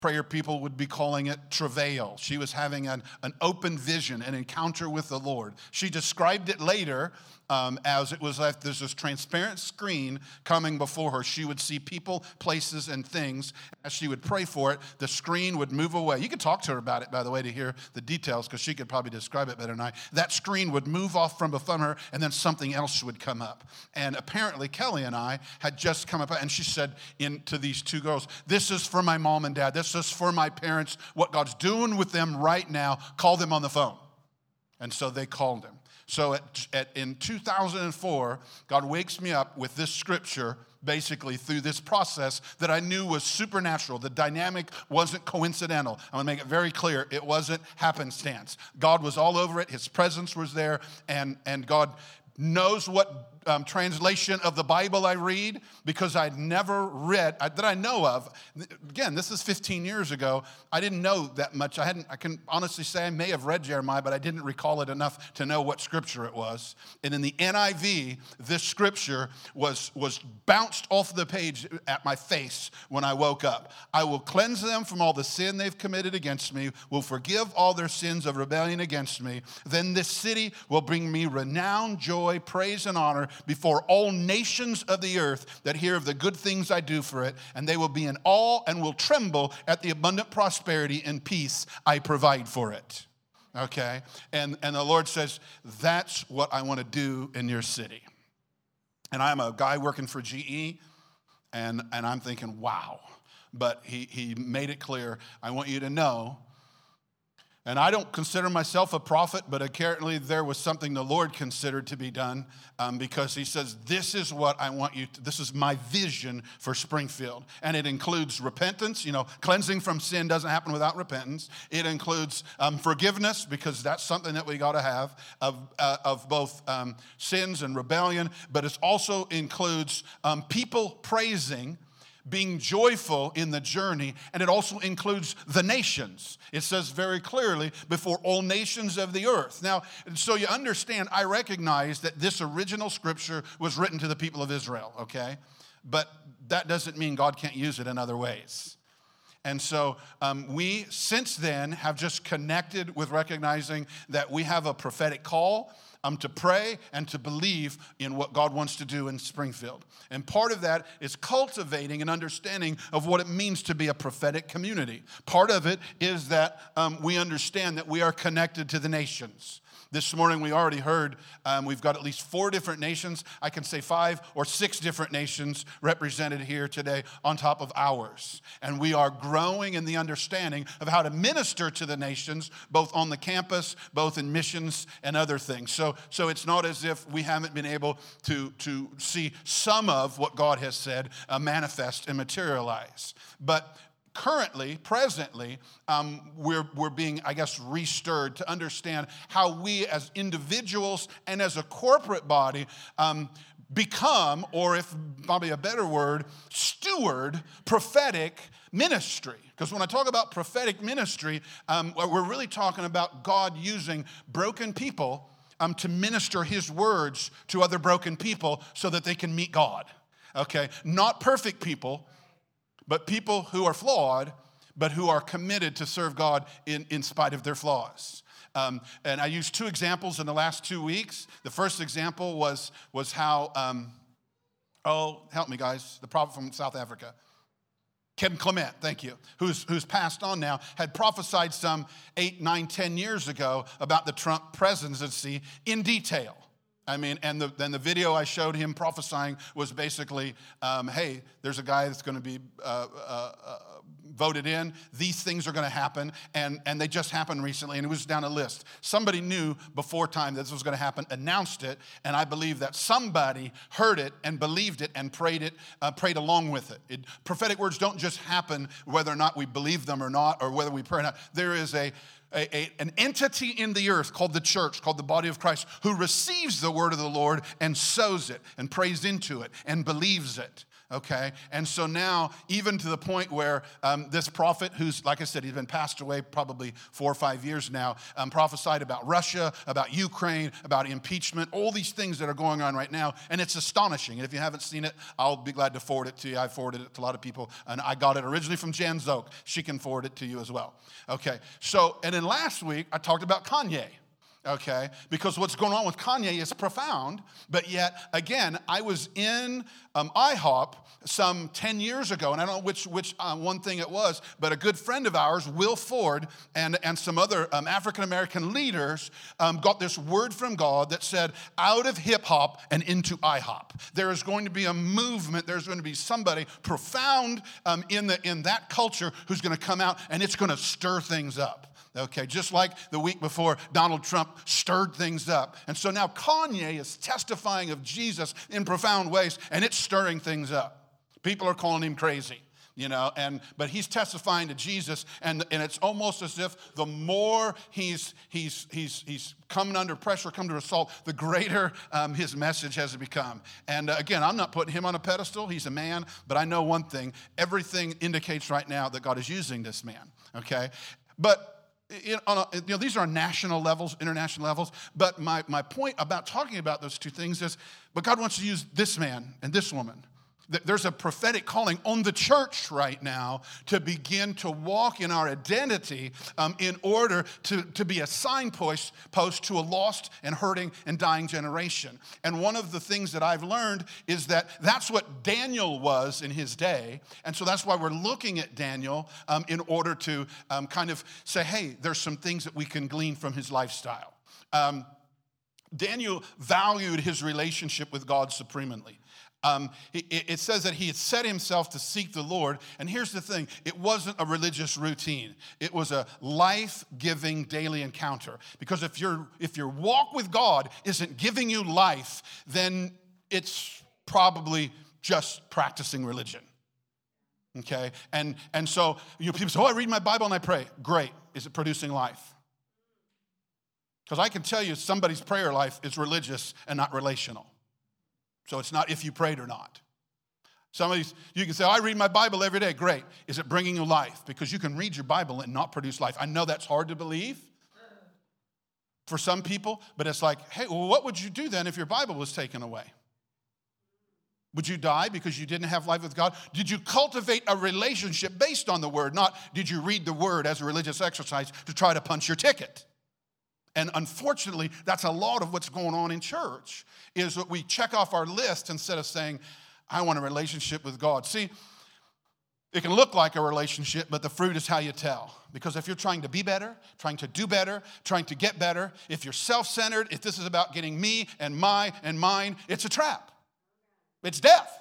Prayer people would be calling it travail. She was having an open vision, an encounter with the Lord. She described it later as it was like there's this transparent screen coming before her. She would see people, places, and things. As she would pray for it, the screen would move away. You could talk to her about it, by the way, to hear the details, because she could probably describe it better than I. That screen would move off from before her, and then something else would come up. And apparently, Kelly and I had just come up, and she said to these two girls, "This is for my mom and dad. This is for my parents. What God's doing with them right now, call them on the phone." And so they called him. So in 2004, God wakes me up with this scripture, basically through this process that I knew was supernatural. The dynamic wasn't coincidental. I'm going to make it very clear. It wasn't happenstance. God was all over it. His presence was there, and God knows what translation of the Bible I read, because I'd never read, that I know of. Again, this is 15 years ago. I didn't know that much. I can honestly say I may have read Jeremiah, but I didn't recall it enough to know what scripture it was. And in the NIV, this scripture was bounced off the page at my face when I woke up. "I will cleanse them from all the sin they've committed against me, will forgive all their sins of rebellion against me. Then this city will bring me renown, joy, praise, and honor before all nations of the earth that hear of the good things I do for it, and they will be in awe and will tremble at the abundant prosperity and peace I provide for it." Okay? And the Lord says, that's what I want to do in your city. And I'm a guy working for GE, and I'm thinking, wow. But he made it clear, I want you to know. And I don't consider myself a prophet, but apparently there was something the Lord considered to be done, because he says, this is what I want you to, this is my vision for Springfield. And it includes repentance. Cleansing from sin doesn't happen without repentance. It includes forgiveness, because that's something that we got to have, of both sins and rebellion. But it also includes people praising, being joyful in the journey, and it also includes the nations. It says very clearly, before all nations of the earth. Now, so you understand, I recognize that this original scripture was written to the people of Israel, okay? But that doesn't mean God can't use it in other ways. And so we, since then, have just connected with recognizing that we have a prophetic call to pray and to believe in what God wants to do in Springfield. And part of that is cultivating an understanding of what it means to be a prophetic community. Part of it is that we understand that we are connected to the nations. This morning we already heard we've got at least 4 different nations. I can say 5 or 6 different nations represented here today on top of ours. And we are growing in the understanding of how to minister to the nations, both on the campus, both in missions and other things. So it's not as if we haven't been able to see some of what God has said manifest and materialize. But presently, we're being, I guess, restirred to understand how we as individuals and as a corporate body become, or if probably a better word, steward prophetic ministry. Because when I talk about prophetic ministry, we're really talking about God using broken people to minister his words to other broken people so that they can meet God. Okay? Not perfect people, but people who are flawed, but who are committed to serve God in spite of their flaws. And I used 2 examples in the last 2 weeks. The first example was how, help me guys, the prophet from South Africa, Kim Clement, thank you, who's passed on now, had prophesied some 8, 9, 10 years ago about the Trump presidency in detail. I mean, and then the video I showed him prophesying was basically, hey, there's a guy that's going to be voted in. These things are going to happen, and they just happened recently, and it was down a list. Somebody knew before time that this was going to happen, announced it, and I believe that somebody heard it and believed it and prayed along with it. Prophetic words don't just happen whether or not we believe them or not, or whether we pray or not. There is an entity in the earth called the church, called the body of Christ, who receives the word of the Lord and sows it and prays into it and believes it. Okay, and so now, even to the point where this prophet, who's, like I said, he's been passed away probably 4 or 5 years now, prophesied about Russia, about Ukraine, about impeachment, all these things that are going on right now, and it's astonishing. And if you haven't seen it, I'll be glad to forward it to you. I forwarded it to a lot of people, and I got it originally from Jan Zook. She can forward it to you as well. Okay, so, and then last week, I talked about Kanye. Okay, because what's going on with Kanye is profound, but yet, again, I was in IHOP some 10 years ago, and I don't know which one thing it was, but a good friend of ours, Will Ford, and some other African-American leaders got this word from God that said, out of hip-hop and into IHOP. There is going to be a movement, there's going to be somebody profound in that culture who's going to come out, and it's going to stir things up. Okay, just like the week before, Donald Trump stirred things up. And so now Kanye is testifying of Jesus in profound ways, and it's stirring things up. People are calling him crazy, but he's testifying to Jesus, and it's almost as if the more he's coming under pressure, come to assault, the greater his message has become. And again, I'm not putting him on a pedestal. He's a man, but I know one thing. Everything indicates right now that God is using this man, okay? But these are national levels, international levels, but my point about talking about those two things is, but God wants to use this man and this woman. There's a prophetic calling on the church right now to begin to walk in our identity in order to be a signpost to a lost and hurting and dying generation. And one of the things that I've learned is that that's what Daniel was in his day. And so that's why we're looking at Daniel in order to kind of say, hey, there's some things that we can glean from his lifestyle. Daniel valued his relationship with God supremely. It says that he had set himself to seek the Lord. And here's the thing. It wasn't a religious routine. It was a life-giving daily encounter. Because if your walk with God isn't giving you life, then it's probably just practicing religion. Okay? And so people say, I read my Bible and I pray. Great. Is it producing life? Because I can tell you somebody's prayer life is religious and not relational. So it's not if you prayed or not. You can say, I read my Bible every day. Great. Is it bringing you life? Because you can read your Bible and not produce life. I know that's hard to believe for some people, but it's like, hey, well, what would you do then if your Bible was taken away? Would you die because you didn't have life with God? Did you cultivate a relationship based on the Word? Not did you read the Word as a religious exercise to try to punch your ticket? And unfortunately, that's a lot of what's going on in church, is that we check off our list instead of saying, I want a relationship with God. See, it can look like a relationship, but the fruit is how you tell. Because if you're trying to be better, trying to do better, trying to get better, if you're self-centered, if this is about getting me and my and mine, it's a trap. It's death.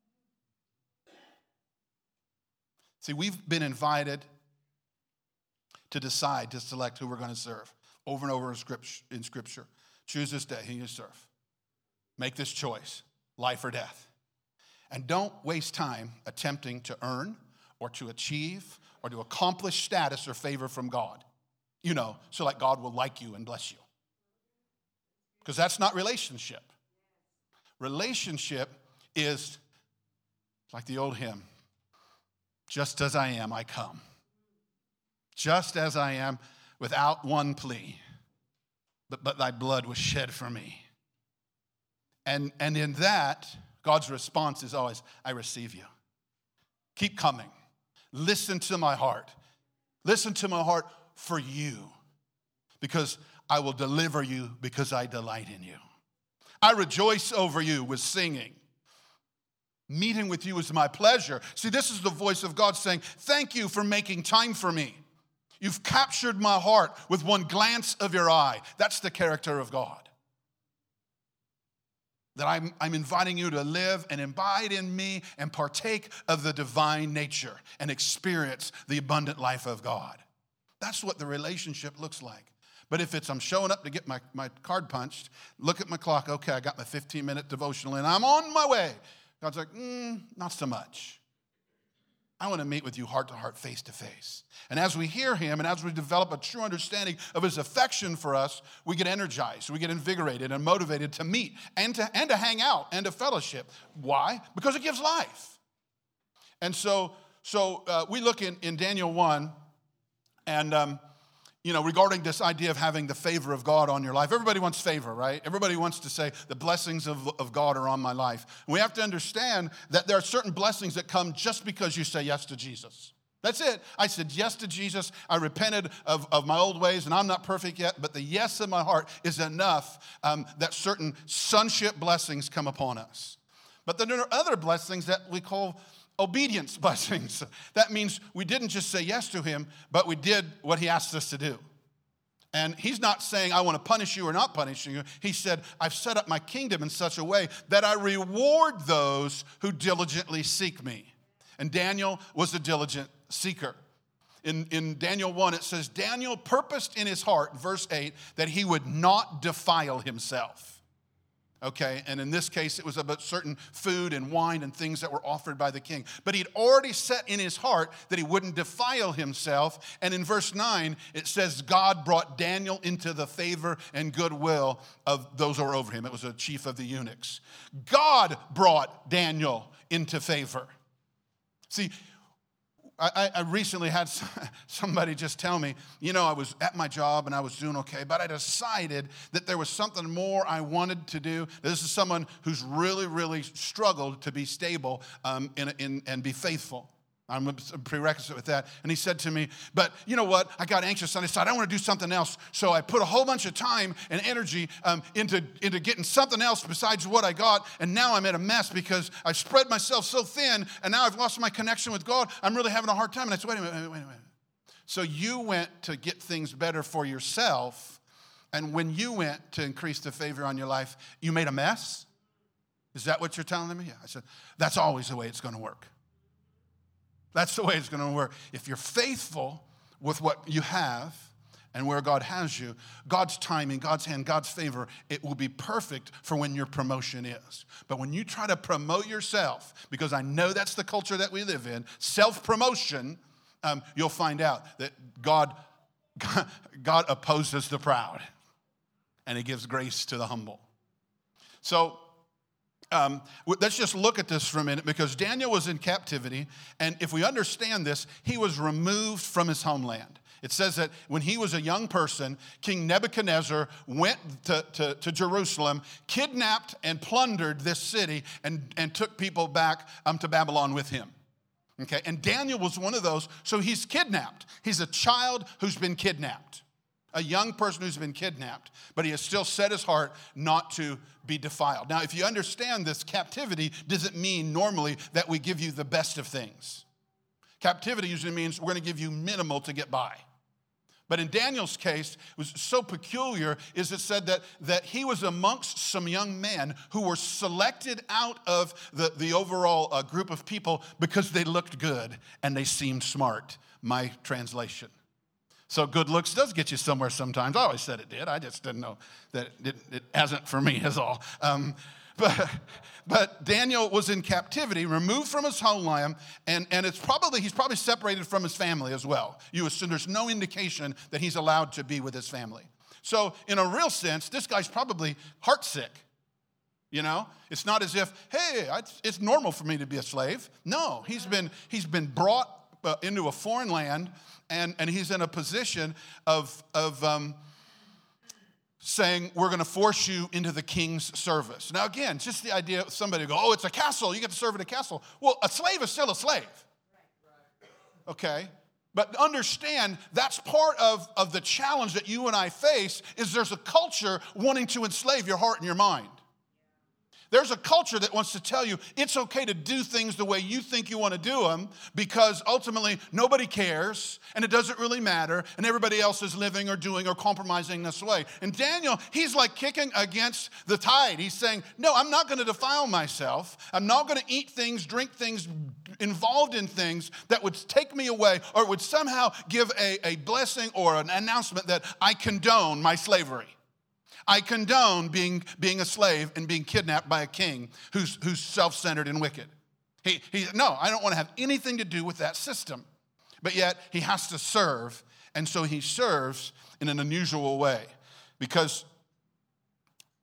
See, we've been invited to decide, to select who we're going to serve. Over and over in Scripture. Choose this day who you serve. Make this choice, life or death. And don't waste time attempting to earn or to achieve or to accomplish status or favor from God. So like God will like you and bless you. Because that's not relationship. Relationship is like the old hymn, just as I am, I come. Just as I am, without one plea, but thy blood was shed for me. And in that, God's response is always, I receive you. Keep coming. Listen to my heart. Listen to my heart for you, because I will deliver you because I delight in you. I rejoice over you with singing. Meeting with you is my pleasure. See, this is the voice of God saying, thank you for making time for me. You've captured my heart with one glance of your eye. That's the character of God. That I'm inviting you to live and abide in me and partake of the divine nature and experience the abundant life of God. That's what the relationship looks like. But if it's I'm showing up to get my card punched, look at my clock, okay, I got my 15-minute devotional in, I'm on my way. God's like, not so much. I want to meet with you heart to heart, face to face. And as we hear him and as we develop a true understanding of his affection for us, we get energized, we get invigorated and motivated to meet and to hang out and to fellowship. Why? Because it gives life. And so we look in Daniel 1, and regarding this idea of having the favor of God on your life. Everybody wants favor, right? Everybody wants to say the blessings of God are on my life. And we have to understand that there are certain blessings that come just because you say yes to Jesus. That's it. I said yes to Jesus. I repented of my old ways, and I'm not perfect yet, but the yes in my heart is enough that certain sonship blessings come upon us. But then there are other blessings that we call obedience blessings. That means we didn't just say yes to him, but we did what he asked us to do. And he's not saying, I want to punish you or not punishing you. He said, I've set up my kingdom in such a way that I reward those who diligently seek me. And Daniel was a diligent seeker. In Daniel 1, it says, Daniel purposed in his heart, verse 8, that he would not defile himself. Okay, and in this case, it was about certain food and wine and things that were offered by the king. But he'd already set in his heart that he wouldn't defile himself. And in verse 9, it says, God brought Daniel into the favor and goodwill of those who were over him. It was a chief of the eunuchs. God brought Daniel into favor. See, I recently had somebody just tell me, I was at my job and I was doing okay, but I decided that there was something more I wanted to do. This is someone who's really, really struggled to be stable and be faithful. I'm a prerequisite with that. And he said to me, but you know what? I got anxious and I decided I want to do something else. So I put a whole bunch of time and energy into getting something else besides what I got. And now I'm in a mess because I spread myself so thin and now I've lost my connection with God. I'm really having a hard time. And I said, wait a minute. So you went to get things better for yourself. And when you went to increase the favor on your life, you made a mess? Is that what you're telling me? Yeah. I said, that's always the way it's going to work. That's the way it's going to work. If you're faithful with what you have and where God has you, God's timing, God's hand, God's favor, it will be perfect for when your promotion is. But when you try to promote yourself, because I know that's the culture that we live in, self-promotion, you'll find out that God opposes the proud, and he gives grace to the humble. So, let's just look at this for a minute, because Daniel was in captivity, and if we understand this, he was removed from his homeland. It says that when he was a young person, King Nebuchadnezzar went to Jerusalem, kidnapped and plundered this city, and took people back to Babylon with him. Okay, and Daniel was one of those, so he's kidnapped. He's a child who's been kidnapped. A young person who's been kidnapped, but he has still set his heart not to be defiled. Now, if you understand this, captivity doesn't mean normally that we give you the best of things. Captivity usually means we're going to give you minimal to get by. But in Daniel's case, it was so peculiar is it said that he was amongst some young men who were selected out of the overall group of people because they looked good and they seemed smart, my translation. So good looks does get you somewhere sometimes. I always said it did. I just didn't know that it hasn't for me is all. But Daniel was in captivity, removed from his homeland, and he's probably separated from his family as well. You assume there's no indication that he's allowed to be with his family. So in a real sense, this guy's probably heartsick. It's not as if, hey, it's normal for me to be a slave. No, he's been brought into a foreign land. And he's in a position of saying, we're going to force you into the king's service. Now, again, just the idea of somebody go, oh, it's a castle. You get to serve in a castle. Well, a slave is still a slave. Okay? But understand, that's part of the challenge that you and I face is there's a culture wanting to enslave your heart and your mind. There's a culture that wants to tell you it's okay to do things the way you think you want to do them because ultimately nobody cares and it doesn't really matter and everybody else is living or doing or compromising this way. And Daniel, he's like kicking against the tide. He's saying, no, I'm not going to defile myself. I'm not going to eat things, drink things, involved in things that would take me away or would somehow give a blessing or an announcement that I condone my slavery. I condone being a slave and being kidnapped by a king who's self-centered and wicked. No, I don't want to have anything to do with that system. But yet he has to serve, and so he serves in an unusual way because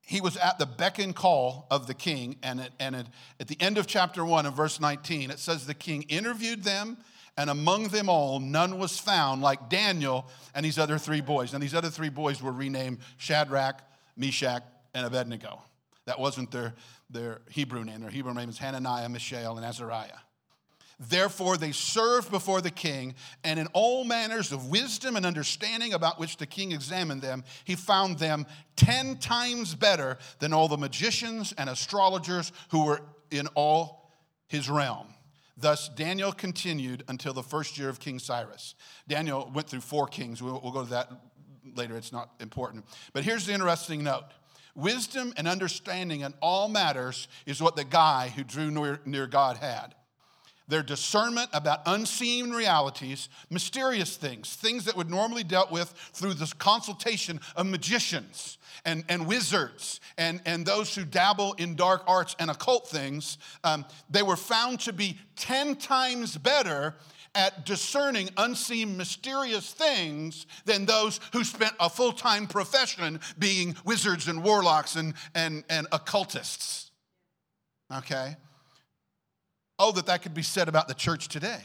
he was at the beck and call of the king. And at the end of chapter 1 and verse 19, it says the king interviewed them, and among them all, none was found like Daniel and these other three boys. And these other three boys were renamed Shadrach, Meshach, and Abednego. That wasn't their Hebrew name. Their Hebrew name is Hananiah, Mishael, and Azariah. Therefore, they served before the king, and in all manners of wisdom and understanding about which the king examined them, he found them 10 times better than all the magicians and astrologers who were in all his realm. Thus, Daniel continued until the first year of King Cyrus. Daniel went through 4 kings. We'll go to that later. It's not important. But here's the interesting note. Wisdom and understanding in all matters is what the guy who drew near God had. Their discernment about unseen realities, mysterious things, things that would normally dealt with through this consultation of magicians and wizards and those who dabble in dark arts and occult things, they were found to be 10 times better at discerning unseen mysterious things than those who spent a full-time profession being wizards and warlocks and occultists. Okay? Oh, that could be said about the church today.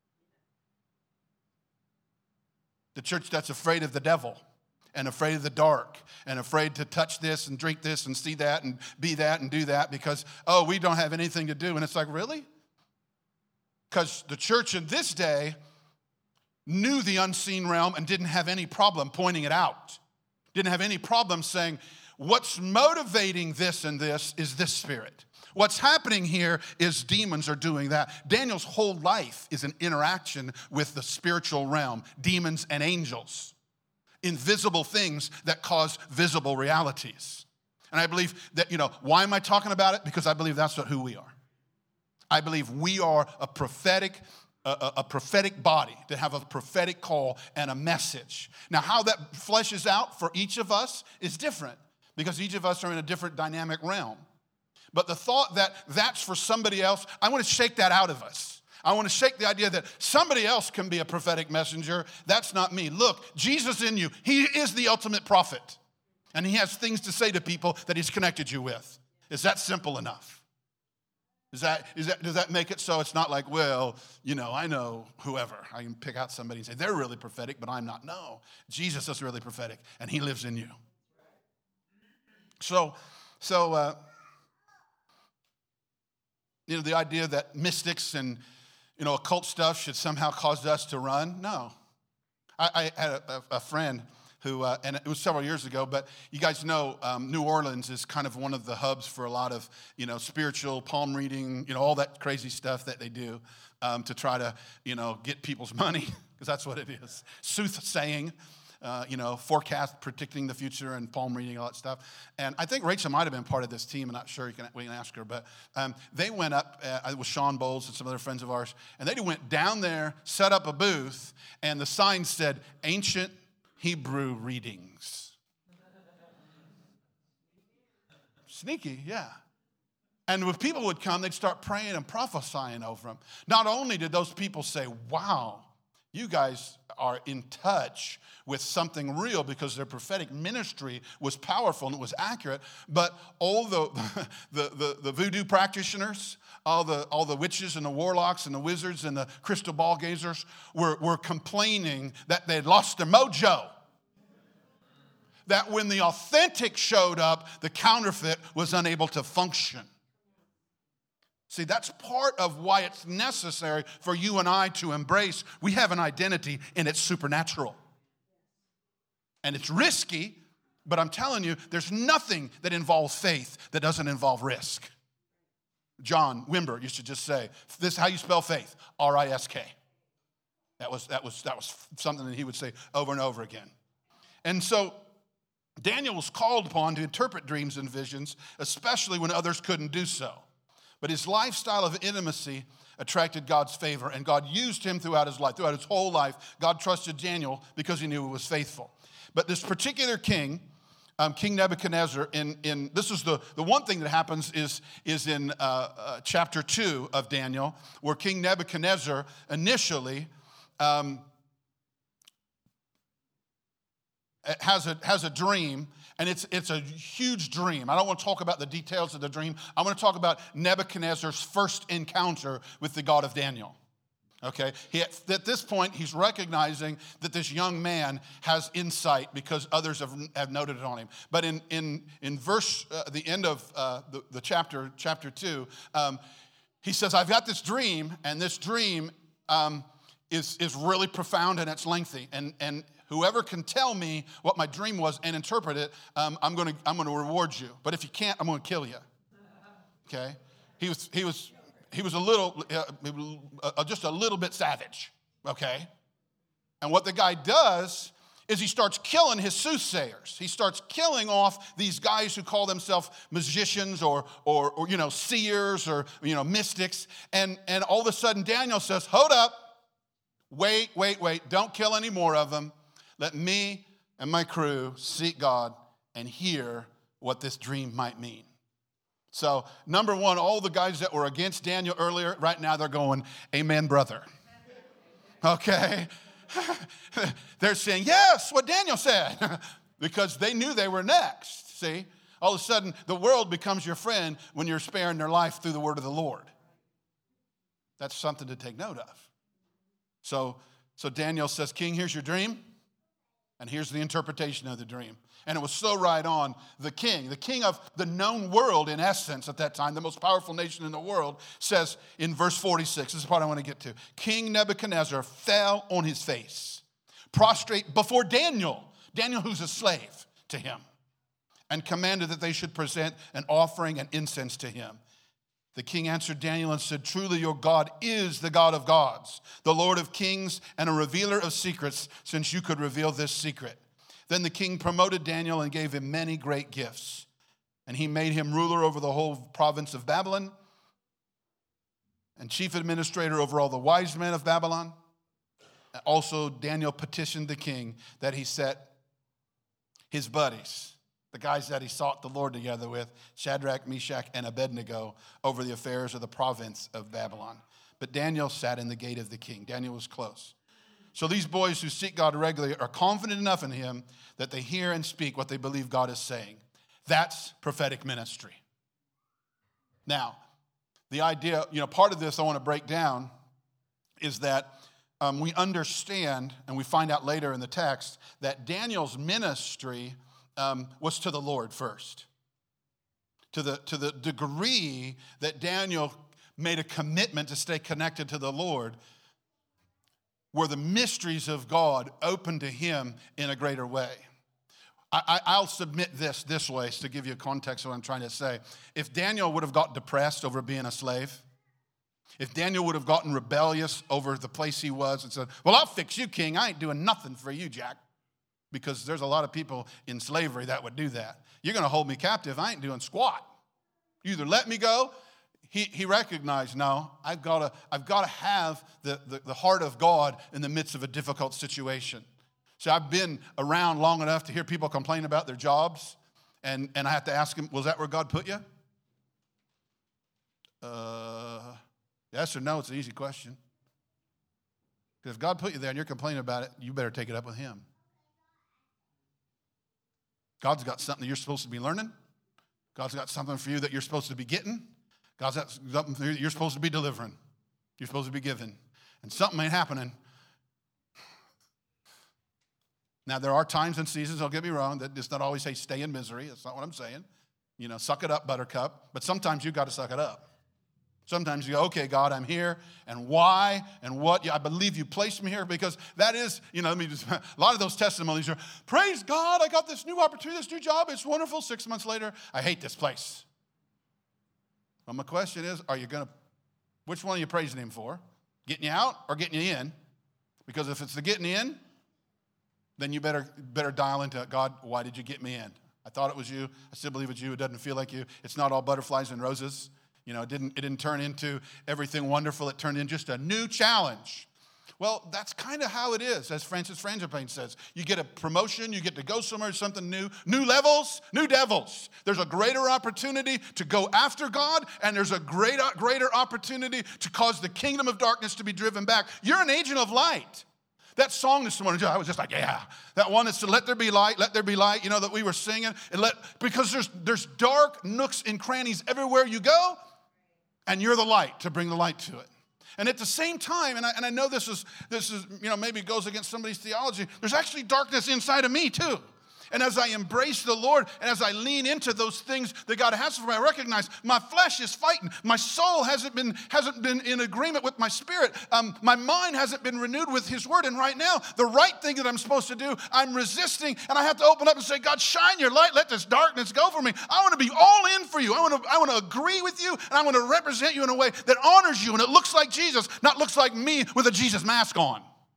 The church that's afraid of the devil and afraid of the dark and afraid to touch this and drink this and see that and be that and do that because, oh, we don't have anything to do. And it's like, really? Because the church in this day knew the unseen realm and didn't have any problem pointing it out. Didn't have any problem saying, what's motivating this and this is this spirit. What's happening here is demons are doing that. Daniel's whole life is an interaction with the spiritual realm, demons and angels, invisible things that cause visible realities. And I believe that, why am I talking about it? Because I believe that's who we are. I believe we are a prophetic body that have a prophetic call and a message. Now, how that fleshes out for each of us is different because each of us are in a different dynamic realm. But the thought that that's for somebody else, I want to shake that out of us. I want to shake the idea that somebody else can be a prophetic messenger. That's not me. Look, Jesus in you, he is the ultimate prophet. And he has things to say to people that he's connected you with. Is that simple enough? Does that make it so it's not like, well, I know whoever. I can pick out somebody and say, they're really prophetic, but I'm not. No, Jesus is really prophetic, and he lives in you. So the idea that mystics and, occult stuff should somehow cause us to run. No. I had a friend who, and it was several years ago, but you guys know New Orleans is kind of one of the hubs for a lot of, spiritual palm reading, all that crazy stuff that they do to try to, get people's money, because that's what it is. Soothsaying. Forecast, predicting the future, and palm reading, all that stuff. And I think Rachel might have been part of this team. I'm not sure. We can ask her. But they went up with Sean Bowles and some other friends of ours, and they went down there, set up a booth, and the sign said, Ancient Hebrew Readings. Sneaky, yeah. And when people would come, they'd start praying and prophesying over them. Not only did those people say, wow, you guys are in touch with something real because their prophetic ministry was powerful and it was accurate, but all the voodoo practitioners, all the witches and the warlocks and the wizards and the crystal ball gazers were complaining that they'd lost their mojo. That when the authentic showed up, the counterfeit was unable to function. See, that's part of why it's necessary for you and I to embrace. We have an identity and it's supernatural. And it's risky, but I'm telling you, there's nothing that involves faith that doesn't involve risk. John Wimber used to just say, this is how you spell faith, R-I-S-K. That was something that he would say over and over again. And so Daniel was called upon to interpret dreams and visions, especially when others couldn't do so. But his lifestyle of intimacy attracted God's favor, and God used him throughout his life. Throughout his whole life, God trusted Daniel because he knew he was faithful. But this particular king, King Nebuchadnezzar, this is the one thing that happens is in chapter 2 of Daniel, where King Nebuchadnezzar initially has a dream, and it's a huge dream. I don't want to talk about the details of the dream. I want to talk about Nebuchadnezzar's first encounter with the God of Daniel. Okay, at this point, he's recognizing that this young man has insight because others have noted it on him. But in verse, the end of the chapter 2, he says, I've got this dream, and this dream is really profound and it's lengthy. And whoever can tell me what my dream was and interpret it, I'm going to reward you. But if you can't, I'm going to kill you. Okay, he was a little, just a little bit savage, okay? And what the guy does is he starts killing his soothsayers. He starts killing off these guys who call themselves magicians or seers or, mystics. And all of a sudden, Daniel says, hold up, wait, don't kill any more of them. Let me and my crew seek God and hear what this dream might mean. So, number one, all the guys that were against Daniel earlier, right now they're going, amen, brother. Okay? They're saying, yes, what Daniel said, because they knew they were next. See? All of a sudden, the world becomes your friend when you're sparing their life through the word of the Lord. That's something to take note of. So Daniel says, King, here's your dream, and here's the interpretation of the dream. And it was so right on. The king of the known world, in essence, at that time, the most powerful nation in the world, says in verse 46, this is the part I want to get to. King Nebuchadnezzar fell on his face, prostrate before Daniel who's a slave to him, and commanded that they should present an offering and incense to him. The king answered Daniel and said, truly your God is the God of gods, the Lord of kings, and a revealer of secrets, since you could reveal this secret. Then the king promoted Daniel and gave him many great gifts. And he made him ruler over the whole province of Babylon and chief administrator over all the wise men of Babylon. Also, Daniel petitioned the king that he set his buddies, the guys that he sought the Lord together with, Shadrach, Meshach, and Abednego, over the affairs of the province of Babylon. But Daniel sat in the gate of the king. Daniel was close. So these boys who seek God regularly are confident enough in him that they hear and speak what they believe God is saying. That's prophetic ministry. Now, the idea, part of this I want to break down is that we understand, and we find out later in the text, that Daniel's ministry was to the Lord first. To the degree that Daniel made a commitment to stay connected to the Lord, were the mysteries of God open to him in a greater way. I'll submit this way to give you a context of what I'm trying to say. If Daniel would have got depressed over being a slave, if Daniel would have gotten rebellious over the place he was and said, well, I'll fix you, king. I ain't doing nothing for you, Jack. Because there's a lot of people in slavery that would do that. You're going to hold me captive. I ain't doing squat. You either let me go. He recognized, no, I've got to have the heart of God in the midst of a difficult situation. So I've been around long enough to hear people complain about their jobs, and I have to ask them, was that where God put you? Yes or no, it's an easy question. Because if God put you there and you're complaining about it, you better take it up with him. God's got something you're supposed to be learning. God's got something for you that you're supposed to be getting. God's got something you're supposed to be delivering. You're supposed to be giving. And something ain't happening. Now, there are times and seasons, don't get me wrong, that does not always say stay in misery. That's not what I'm saying. Suck it up, buttercup. But sometimes you've got to suck it up. Sometimes you go, okay, God, I'm here, and why, and what? I believe you placed me here, because that is, a lot of those testimonies are, praise God, I got this new opportunity, this new job, it's wonderful. 6 months later, I hate this place. Well, my question is, which one are you praising him for? Getting you out or getting you in? Because if it's the getting in, then you better dial into God, why did you get me in? I thought it was you. I still believe it's you. It doesn't feel like you. It's not all butterflies and roses. It didn't turn into everything wonderful. It turned into just a new challenge. Well, that's kind of how it is, as Francis Frangipane says. You get a promotion, you get to go somewhere, something new. New levels, new devils. There's a greater opportunity to go after God, and there's a greater opportunity to cause the kingdom of darkness to be driven back. You're an agent of light. That song this morning, I was just like, yeah. That one is to let there be light, that we were singing. Because there's dark nooks and crannies everywhere you go, and you're the light to bring the light to it. And at the same time, and I know this is maybe it goes against somebody's theology, there's actually darkness inside of me too. And as I embrace the Lord and as I lean into those things that God has for me, I recognize my flesh is fighting. My soul hasn't been in agreement with my spirit. My mind hasn't been renewed with His word. And right now, the right thing that I'm supposed to do, I'm resisting. And I have to open up and say, God, shine your light. Let this darkness go for me. I want to be all in for you. I want to agree with you. And I want to represent you in a way that honors you. And it looks like Jesus, not looks like me with a Jesus mask on.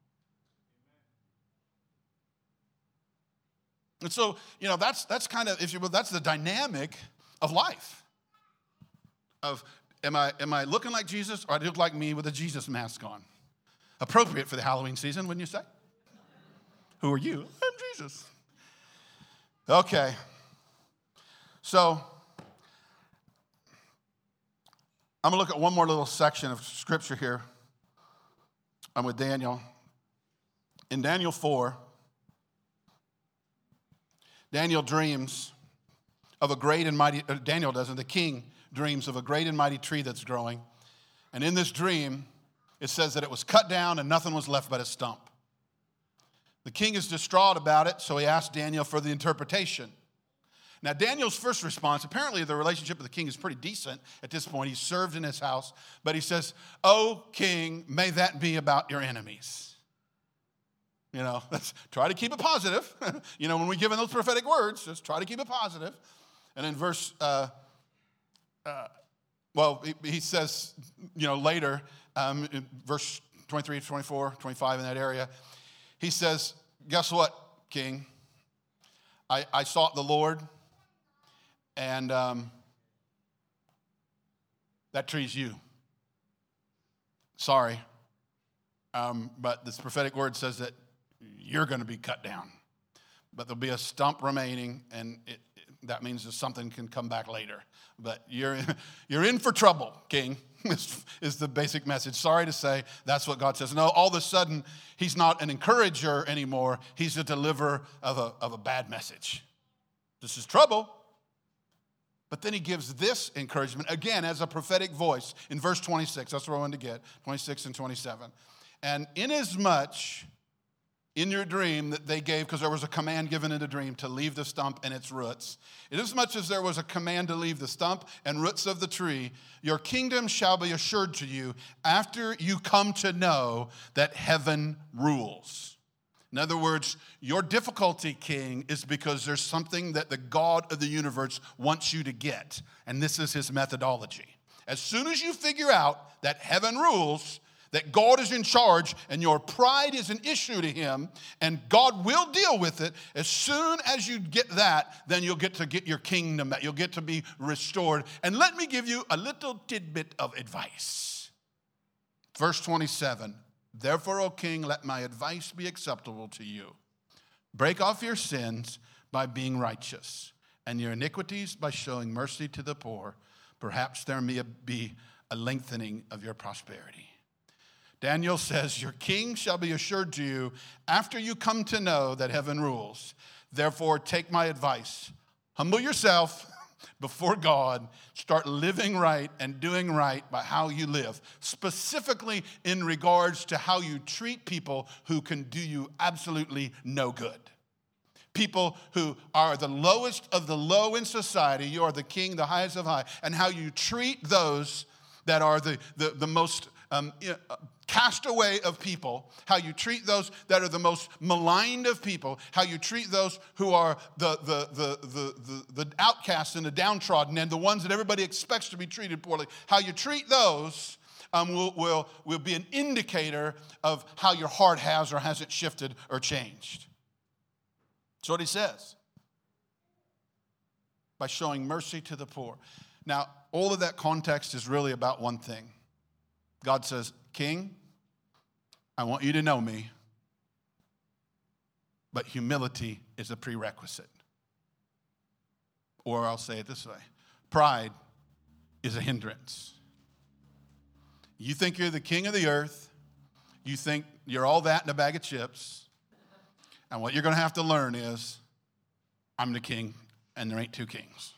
And so, that's kind of, if you will, that's the dynamic of life. Of, am I looking like Jesus, or do I look like me with a Jesus mask on? Appropriate for the Halloween season, wouldn't you say? Who are you? I'm Jesus. Okay. So, I'm going to look at one more little section of scripture here. I'm with Daniel. In Daniel 4, Daniel dreams of a great and mighty, Daniel doesn't, the king dreams of a great and mighty tree that's growing. And in this dream, it says that it was cut down and nothing was left but a stump. The king is distraught about it, so he asks Daniel for the interpretation. Now, Daniel's first response, apparently the relationship with the king is pretty decent at this point. He's served in his house, but he says, "Oh, king, may that be about your enemies." Let's try to keep it positive. When we give in those prophetic words, just try to keep it positive. And in verse, he says, later, in verse 23, 24, 25, in that area, he says, guess what, king? I sought the Lord, and that tree's you. Sorry. But this prophetic word says that you're going to be cut down. But there'll be a stump remaining, and that means that something can come back later. But you're in for trouble, king, is the basic message. Sorry to say, that's what God says. No, all of a sudden, he's not an encourager anymore. He's a deliverer of a bad message. This is trouble. But then he gives this encouragement, again, as a prophetic voice in verse 26. That's what I wanted to get, 26 and 27. And inasmuch in your dream that they gave, because there was a command given in the dream to leave the stump and its roots. Inasmuch as there was a command to leave the stump and roots of the tree, your kingdom shall be assured to you after you come to know that heaven rules. In other words, your difficulty, king, is because there's something that the God of the universe wants you to get, and this is his methodology. As soon as you figure out that heaven rules, that God is in charge, and your pride is an issue to him, and God will deal with it. As soon as you get that, then you'll get to get your kingdom back. You'll get to be restored. And let me give you a little tidbit of advice. Verse 27, therefore, O king, let my advice be acceptable to you. Break off your sins by being righteous, and your iniquities by showing mercy to the poor. Perhaps there may be a lengthening of your prosperity. Daniel says, your king shall be assured to you after you come to know that heaven rules. Therefore, take my advice. Humble yourself before God. Start living right and doing right by how you live, specifically in regards to how you treat people who can do you absolutely no good. People who are the lowest of the low in society. You are the king, the highest of high. And how you treat those that are the most castaway of people, how you treat those that are the most maligned of people, how you treat those who are the outcasts and the downtrodden and the ones that everybody expects to be treated poorly, how you treat those will be an indicator of how your heart has or hasn't shifted or changed. That's what he says. By showing mercy to the poor. Now, all of that context is really about one thing. God says, King, I want you to know me, but humility is a prerequisite. Or I'll say it this way. Pride is a hindrance. You think you're the king of the earth. You think you're all that in a bag of chips. And what you're going to have to learn is, I'm the king, and there ain't two kings.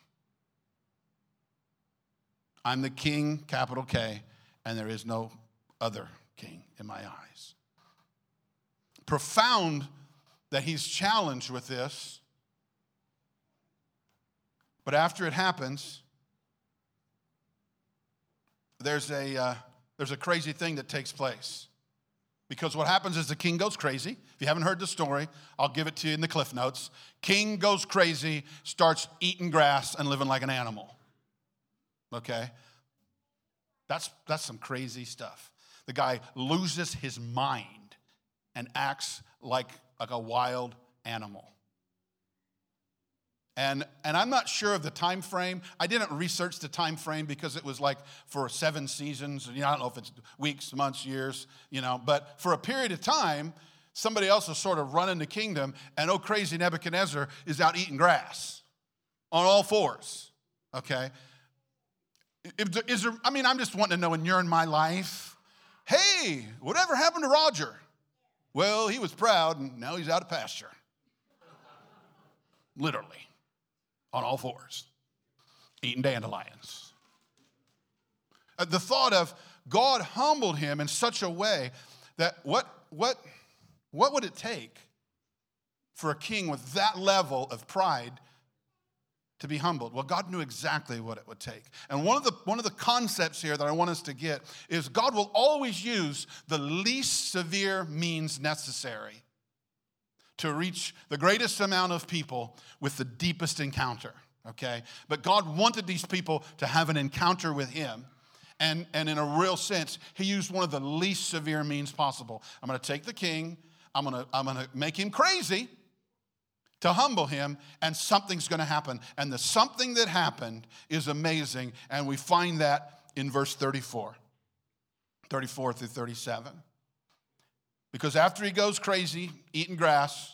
I'm the king, capital K, and there is no other king in my eyes. Profound that he's challenged with this. But after it happens, there's a crazy thing that takes place. Because what happens is the king goes crazy. If you haven't heard the story, I'll give it to you in the Cliff Notes. King goes crazy, starts eating grass and living like an animal. Okay? That's some crazy stuff. The guy loses his mind and acts like a wild animal. And I'm not sure of the time frame. I didn't research the time frame because it was like for 7 seasons. I don't know if it's weeks, months, years, But for a period of time, somebody else is sort of running the kingdom, and crazy Nebuchadnezzar is out eating grass on all fours, okay? I'm just wanting to know, when you're in my life, hey, whatever happened to Roger? Well, he was proud, and now he's out of pasture. Literally. On all fours, eating dandelions. The thought of God humbled him in such a way that what would it take for a king with that level of pride to be humbled? Well, God knew exactly what it would take. And one of the concepts here that I want us to get is God will always use the least severe means necessary to reach the greatest amount of people with the deepest encounter, okay? But God wanted these people to have an encounter with him, and in a real sense, he used one of the least severe means possible. I'm going to take the king, I'm going to make him crazy to humble him, and something's going to happen. And the something that happened is amazing, and we find that in verse 34 through 37. Because after he goes crazy, eating grass,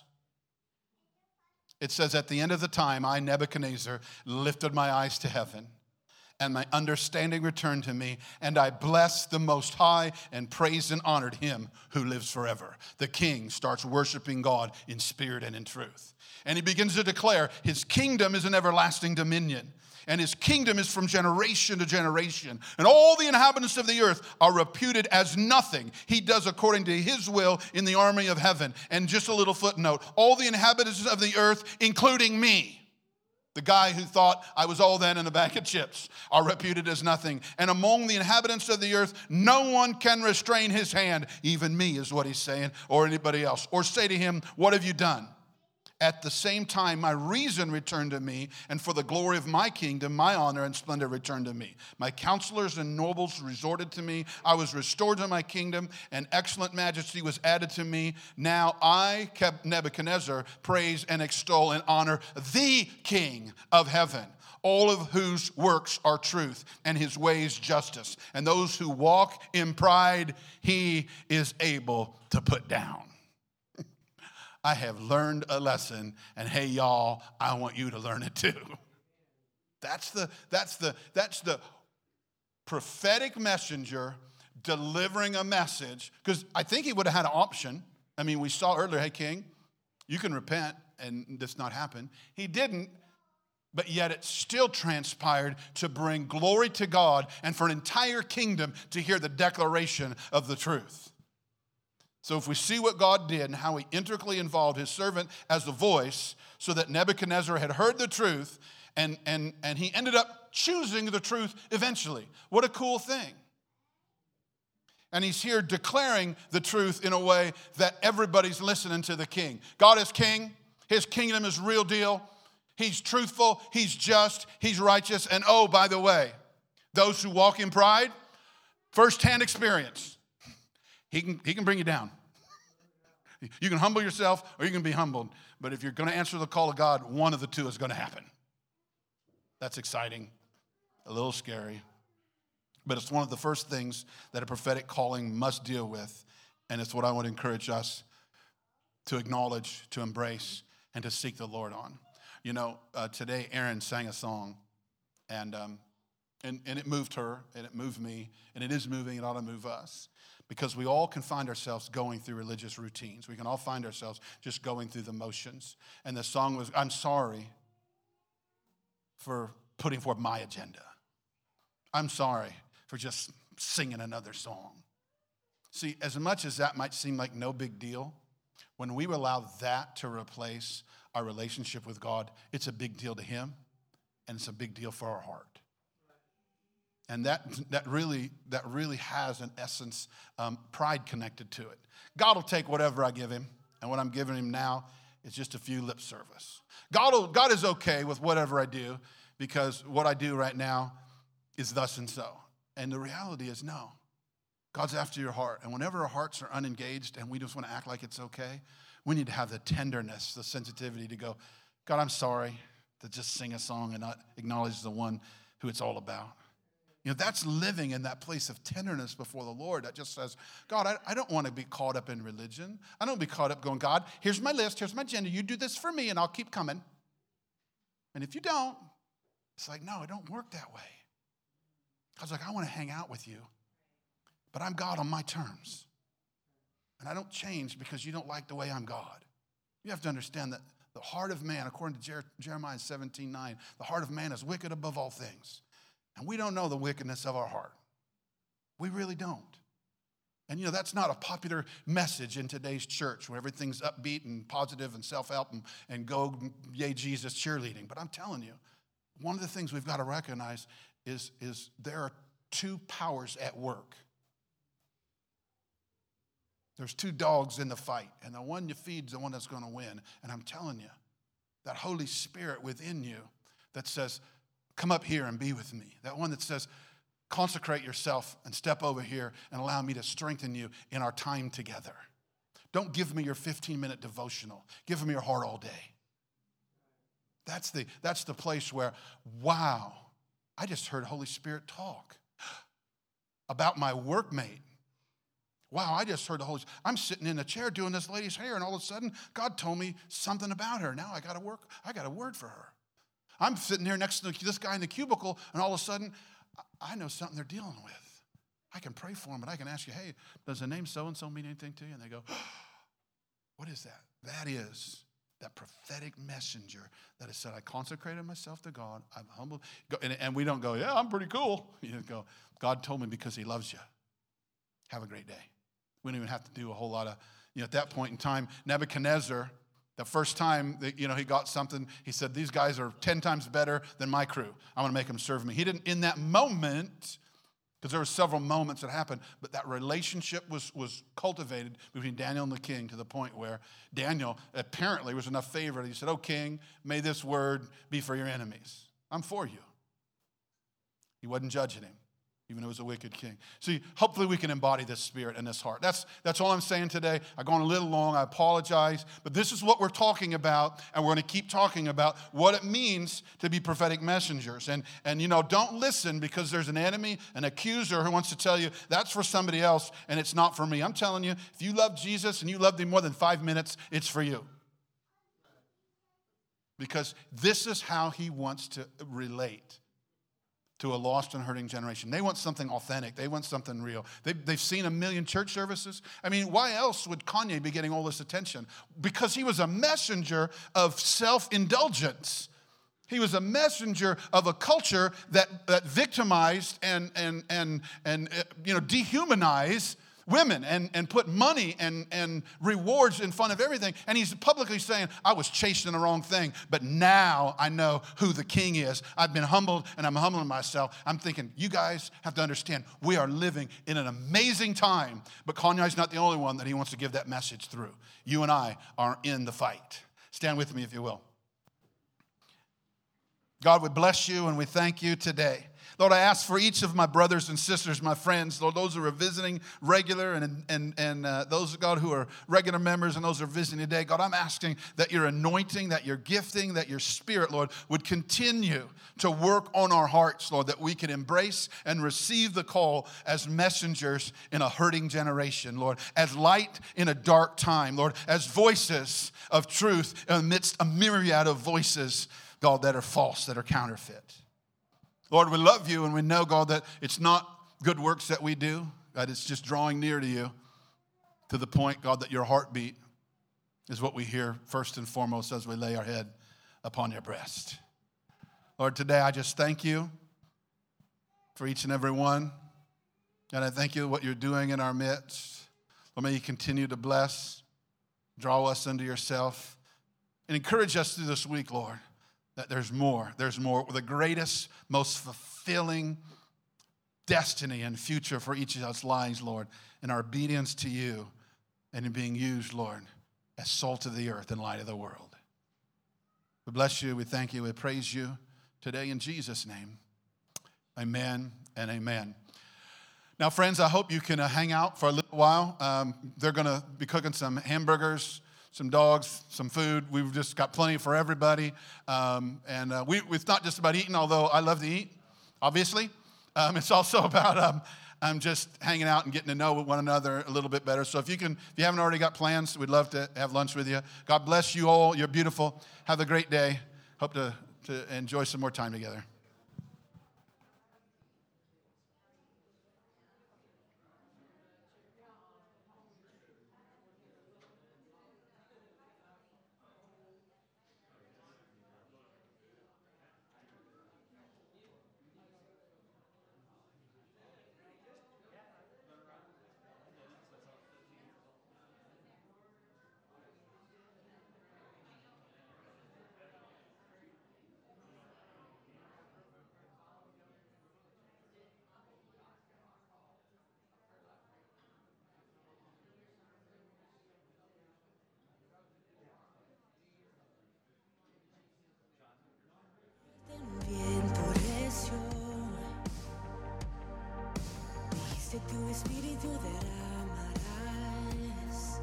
it says, at the end of the time, I, Nebuchadnezzar, lifted my eyes to heaven, and my understanding returned to me, and I blessed the Most High and praised and honored him who lives forever. The king starts worshiping God in spirit and in truth. And he begins to declare his kingdom is an everlasting dominion, and his kingdom is from generation to generation. And all the inhabitants of the earth are reputed as nothing. He does according to his will in the army of heaven. And just a little footnote, all the inhabitants of the earth, including me, the guy who thought I was all that in a bag of chips, are reputed as nothing. And among the inhabitants of the earth, no one can restrain his hand. Even me is what he's saying, or anybody else. Or say to him, what have you done? At the same time, my reason returned to me, and for the glory of my kingdom, my honor and splendor returned to me. My counselors and nobles resorted to me. I was restored to my kingdom, and excellent majesty was added to me. Now I, Nebuchadnezzar, praise and extol and honor the King of heaven, all of whose works are truth, and his ways justice. And those who walk in pride, he is able to put down. I have learned a lesson, and hey, y'all, I want you to learn it too. That's the prophetic messenger delivering a message, because I think he would have had an option. I mean, we saw earlier, hey, king, you can repent and this not happen. He didn't, but yet it still transpired to bring glory to God and for an entire kingdom to hear the declaration of the truth. So if we see what God did and how he intricately involved his servant as the voice so that Nebuchadnezzar had heard the truth and he ended up choosing the truth eventually. What a cool thing. And he's here declaring the truth in a way that everybody's listening to the king. God is king. His kingdom is real deal. He's truthful. He's just. He's righteous. And oh, by the way, those who walk in pride, firsthand experience. He can bring you down. You can humble yourself or you can be humbled. But if you're going to answer the call of God, one of the two is going to happen. That's exciting, a little scary. But it's one of the first things that a prophetic calling must deal with. And it's what I want to encourage us to acknowledge, to embrace, and to seek the Lord on. You know, today Erin sang a song, and it moved her, and it moved me, and it is moving, it ought to move us. Because we all can find ourselves going through religious routines. We can all find ourselves just going through the motions. And the song was, I'm sorry for putting forth my agenda. I'm sorry for just singing another song. See, as much as that might seem like no big deal, when we allow that to replace our relationship with God, it's a big deal to him, and it's a big deal for our heart. And that really has, in essence, pride connected to it. God will take whatever I give him, and what I'm giving him now is just a few lip service. God is okay with whatever I do, because what I do right now is thus and so. And the reality is, no. God's after your heart. And whenever our hearts are unengaged and we just want to act like it's okay, we need to have the tenderness, the sensitivity to go, God, I'm sorry, to just sing a song and not acknowledge the one who it's all about. You know, that's living in that place of tenderness before the Lord that just says, God, I don't want to be caught up in religion. I don't want to be caught up going, God, here's my list, here's my agenda. You do this for me and I'll keep coming. And if you don't, it's like, no, it don't work that way. God's like, I want to hang out with you, but I'm God on my terms. And I don't change because you don't like the way I'm God. You have to understand that the heart of man, according to Jeremiah 17:9, the heart of man is wicked above all things. And we don't know the wickedness of our heart. We really don't. And, you know, that's not a popular message in today's church where everything's upbeat and positive and self-help and go, yay, Jesus cheerleading. But I'm telling you, one of the things we've got to recognize is there are two powers at work. There's two dogs in the fight, and the one you feed is the one that's going to win. And I'm telling you, that Holy Spirit within you that says, come up here and be with me. That one that says, consecrate yourself and step over here and allow me to strengthen you in our time together. Don't give me your 15-minute devotional. Give me your heart all day. That's the place where, wow, I just heard Holy Spirit talk about my workmate. Wow, I just heard the Holy Spirit. I'm sitting in a chair doing this lady's hair, and all of a sudden, God told me something about her. Now I got a word for her. I'm sitting here next to this guy in the cubicle, and all of a sudden, I know something they're dealing with. I can pray for them, and I can ask you, hey, does the name so-and-so mean anything to you? And they go, what is that? That is that prophetic messenger that has said, I consecrated myself to God. I'm humble. And we don't go, yeah, I'm pretty cool. You go, God told me because he loves you. Have a great day. We don't even have to do a whole lot of, at that point in time, Nebuchadnezzar, the first time that, he got something, he said, these guys are 10 times better than my crew. I'm going to make them serve me. He didn't, in that moment, because there were several moments that happened, but that relationship was cultivated between Daniel and the king to the point where Daniel apparently was enough favorite. He said, oh, king, may this word be for your enemies. I'm for you. He wasn't judging him, even though he was a wicked king. See, hopefully we can embody this spirit and this heart. That's all I'm saying today. I've gone a little long. I apologize. But this is what we're talking about, and we're going to keep talking about what it means to be prophetic messengers. And don't listen because there's an enemy, an accuser who wants to tell you that's for somebody else, and it's not for me. I'm telling you, if you love Jesus and you loved him more than 5 minutes, it's for you. Because this is how he wants to relate to a lost and hurting generation. They want something authentic. They want something real. They've seen a million church services. I mean, why else would Kanye be getting all this attention? Because he was a messenger of self-indulgence. He was a messenger of a culture that victimized and dehumanized women and put money and rewards in front of everything. And he's publicly saying, I was chasing the wrong thing, but now I know who the king is. I've been humbled, and I'm humbling myself. I'm thinking, you guys have to understand, we are living in an amazing time, but Kanye's not the only one that he wants to give that message through. You and I are in the fight. Stand with me if you will. God, we bless you and we thank you today. Lord, I ask for each of my brothers and sisters, my friends, Lord, those who are visiting regular and those, God, who are regular members and those who are visiting today, God, I'm asking that your anointing, that your gifting, that your spirit, Lord, would continue to work on our hearts, Lord, that we can embrace and receive the call as messengers in a hurting generation, Lord, as light in a dark time, Lord, as voices of truth amidst a myriad of voices, God, that are false, that are counterfeit. Lord, we love you and we know, God, that it's not good works that we do. that it's just drawing near to you to the point, God, that your heartbeat is what we hear first and foremost as we lay our head upon your breast. Lord, today I just thank you for each and every one. And I thank you for what you're doing in our midst. Lord, may you continue to bless, draw us into yourself, and encourage us through this week, Lord, that there's more. There's more. The greatest, most fulfilling destiny and future for each of us lies, Lord, in our obedience to you and in being used, Lord, as salt of the earth and light of the world. We bless you. We thank you. We praise you today in Jesus' name. Amen and amen. Now, friends, I hope you can hang out for a little while. They're going to be cooking some hamburgers, some dogs, some food. We've just got plenty for everybody. It's not just about eating, although I love to eat, obviously. It's also about just hanging out and getting to know one another a little bit better. So if you haven't already got plans, we'd love to have lunch with you. God bless you all. You're beautiful. Have a great day. Hope to enjoy some more time together. Tu espíritu derramarás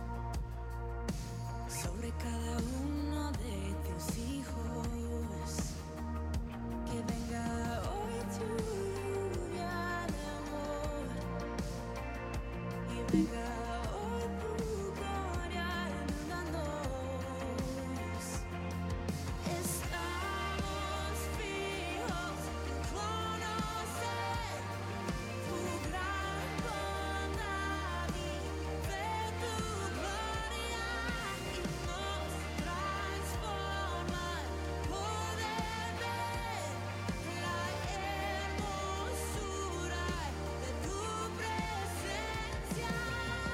sobre cada uno de tus hijos. Que venga hoy tu lluvia de amor y venga hoy tu gloria inundándonos. Estamos fijos en conocer tu gran bondad y ver tu gloria y nos transforma poder ver la hermosura de tu presencia.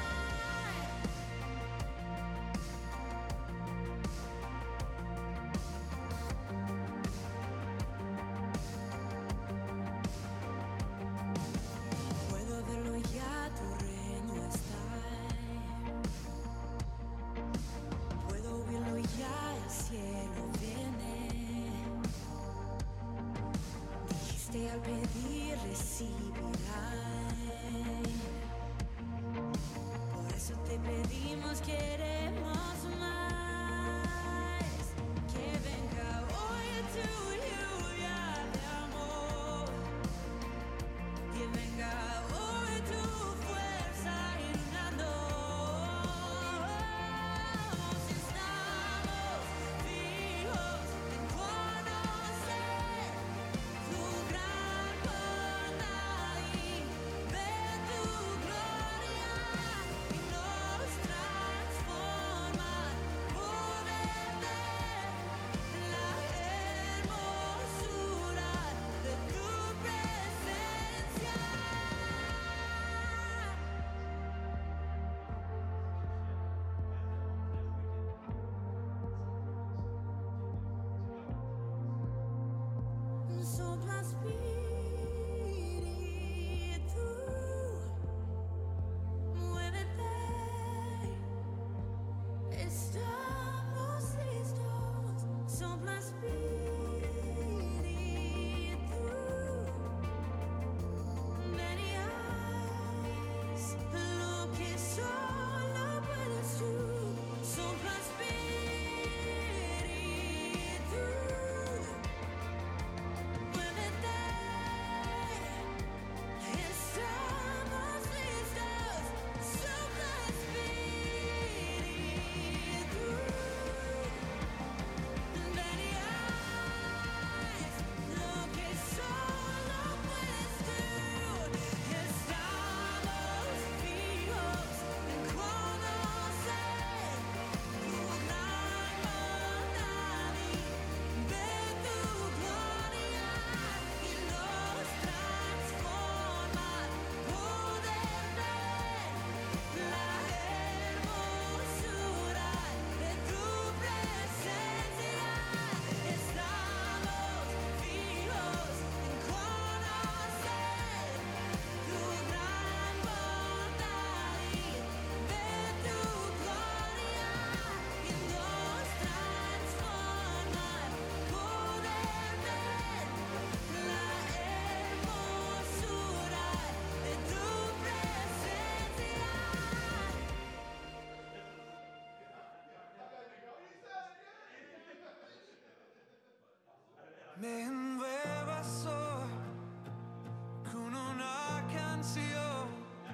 Me envuelvas hoy con una canción,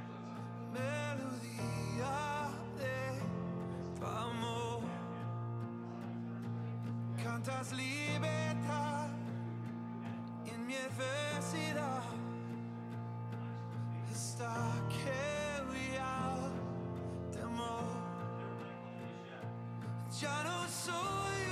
melodía de tu amor. Cantas libertad en mi adversidad. Está que temor. Ya no soy